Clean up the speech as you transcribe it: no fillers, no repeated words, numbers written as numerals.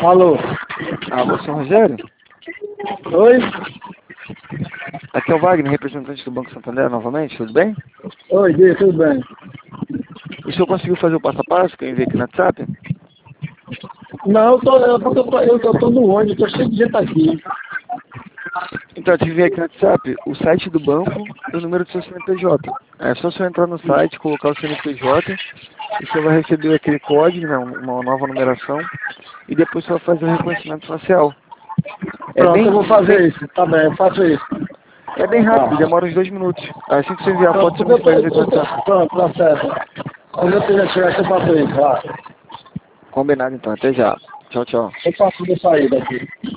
Alô? Alô, senhor Rogério? Oi? Aqui é o Wagner, representante do Banco Santander, novamente, tudo bem? Oi, Gui, tudo bem? O senhor conseguiu fazer o passo a passo que eu enviei aqui no WhatsApp? Não, eu tô no ônibus, tô cheio de gente aqui. Então, eu te enviei aqui no WhatsApp o site do banco e o número do seu CNPJ. É só você entrar no site, colocar o CNPJ, e você vai receber aquele código, né, uma nova numeração, e depois você vai fazer o reconhecimento facial. Pronto, eu vou fazer isso, tá bem, eu faço isso. É bem rápido, Tá. demora uns 2 minutos. Assim que você enviar a foto, Pronto, você me atualiza aqui no WhatsApp. pronto, tá certo. Quando eu tiver, eu faço isso, lá. Combinado então, até já. Tchau, tchau. Eu faço de saída aqui.